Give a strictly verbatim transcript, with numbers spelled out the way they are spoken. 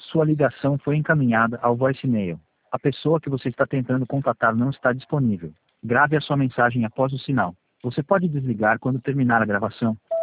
Sua ligação foi encaminhada ao voicemail. A pessoa que você está tentando contatar não está disponível. Grave a sua mensagem após o sinal. Você pode desligar quando terminar a gravação.